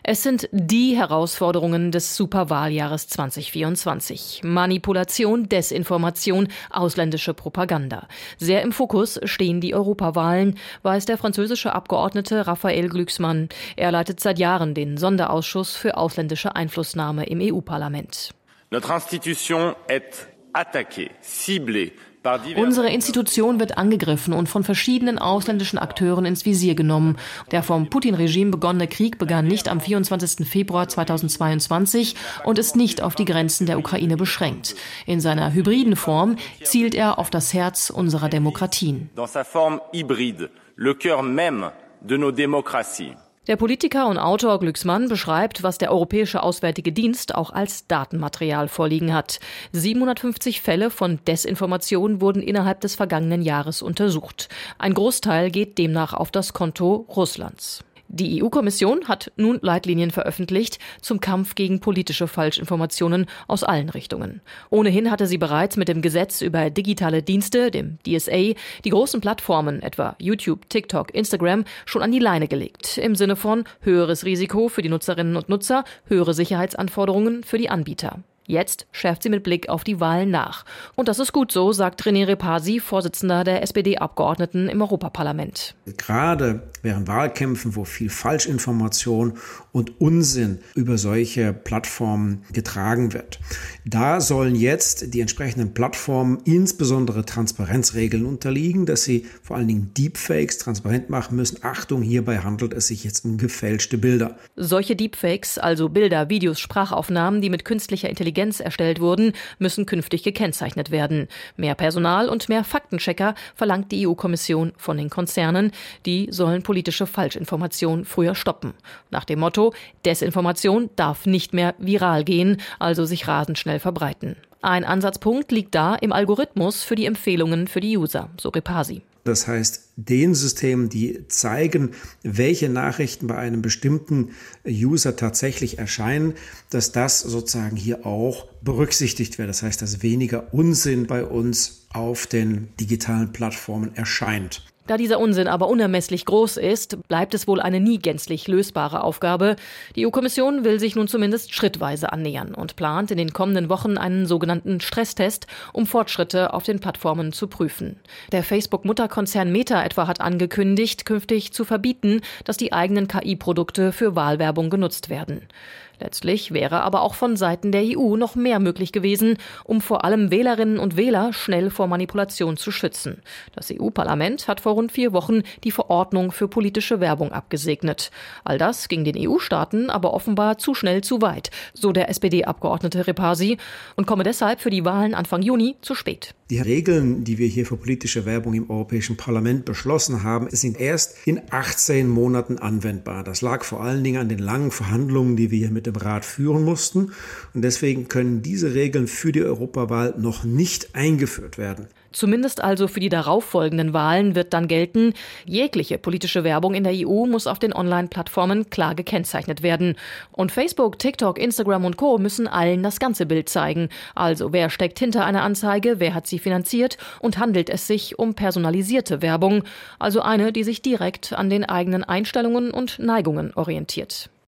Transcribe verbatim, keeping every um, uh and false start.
Es sind die Herausforderungen des Superwahljahres zwanzig vierundzwanzig. Manipulation, Desinformation, ausländische Propaganda. Sehr im Fokus stehen die Europawahlen, weiß der französische Abgeordnete Raphaël Glucksmann. Er leitet seit Jahren den Sonderausschuss für ausländische Einflussnahme im E U-Parlament. Notre institution est attaquée, ciblée. Unsere Institution wird angegriffen und von verschiedenen ausländischen Akteuren ins Visier genommen. Der vom Putin-Regime begonnene Krieg begann nicht am vierundzwanzigsten Februar zweitausendzweiundzwanzig und ist nicht auf die Grenzen der Ukraine beschränkt. In seiner hybriden Form zielt er auf das Herz unserer Demokratien. Dans sa forme hybride, le cœur même de nos démocraties. Der Politiker und Autor Glucksmann beschreibt, was der Europäische Auswärtige Dienst auch als Datenmaterial vorliegen hat. siebenhundertfünfzig Fälle von Desinformation wurden innerhalb des vergangenen Jahres untersucht. Ein Großteil geht demnach auf das Konto Russlands. Die E U-Kommission hat nun Leitlinien veröffentlicht zum Kampf gegen politische Falschinformationen aus allen Richtungen. Ohnehin hatte sie bereits mit dem Gesetz über digitale Dienste, dem D S A, die großen Plattformen, etwa YouTube, TikTok, Instagram, schon an die Leine gelegt. Im Sinne von höheres Risiko für die Nutzerinnen und Nutzer, höhere Sicherheitsanforderungen für die Anbieter. Jetzt schärft sie mit Blick auf die Wahlen nach. Und das ist gut so, sagt René Repasi, Vorsitzender der S P D-Abgeordneten im Europaparlament. Gerade während Wahlkämpfen, wo viel Falschinformation und Unsinn über solche Plattformen getragen wird, da sollen jetzt die entsprechenden Plattformen insbesondere Transparenzregeln unterliegen, dass sie vor allen Dingen Deepfakes transparent machen müssen. Achtung, hierbei handelt es sich jetzt um gefälschte Bilder. Solche Deepfakes, also Bilder, Videos, Sprachaufnahmen, die mit künstlicher Intelligenz erstellt wurden, müssen künftig gekennzeichnet werden. Mehr Personal und mehr Faktenchecker verlangt die E U-Kommission von den Konzernen. Die sollen politische Falschinformation früher stoppen. Nach dem Motto, Desinformation darf nicht mehr viral gehen, also sich rasend schnell verbreiten. Ein Ansatzpunkt liegt da im Algorithmus für die Empfehlungen für die User, so Repasi. Das heißt, den Systemen, die zeigen, welche Nachrichten bei einem bestimmten User tatsächlich erscheinen, dass das sozusagen hier auch berücksichtigt wird. Das heißt, dass weniger Unsinn bei uns auf den digitalen Plattformen erscheint. Da dieser Unsinn aber unermesslich groß ist, bleibt es wohl eine nie gänzlich lösbare Aufgabe. Die E U-Kommission will sich nun zumindest schrittweise annähern und plant in den kommenden Wochen einen sogenannten Stresstest, um Fortschritte auf den Plattformen zu prüfen. Der Facebook-Mutterkonzern Meta etwa hat angekündigt, künftig zu verbieten, dass die eigenen K I-Produkte für Wahlwerbung genutzt werden. Letztlich wäre aber auch von Seiten der E U noch mehr möglich gewesen, um vor allem Wählerinnen und Wähler schnell vor Manipulation zu schützen. Das E U-Parlament hat vor rund vier Wochen die Verordnung für politische Werbung abgesegnet. All das ging den E U-Staaten aber offenbar zu schnell zu weit, so der S P D-Abgeordnete Repasi, und komme deshalb für die Wahlen Anfang Juni zu spät. Die Regeln, die wir hier für politische Werbung im Europäischen Parlament beschlossen haben, sind erst in achtzehn Monaten anwendbar. Das lag vor allen Dingen an den langen Verhandlungen, die wir hier mit dem Rat führen mussten. Und deswegen können diese Regeln für die Europawahl noch nicht eingeführt werden. Zumindest also für die darauffolgenden Wahlen wird dann gelten, jegliche politische Werbung in der E U muss auf den Online-Plattformen klar gekennzeichnet werden. Und Facebook, TikTok, Instagram und Co. müssen allen das ganze Bild zeigen. Also wer steckt hinter einer Anzeige, wer hat sie finanziert und handelt es sich um personalisierte Werbung, also eine, die sich direkt an den eigenen Einstellungen und Neigungen orientiert.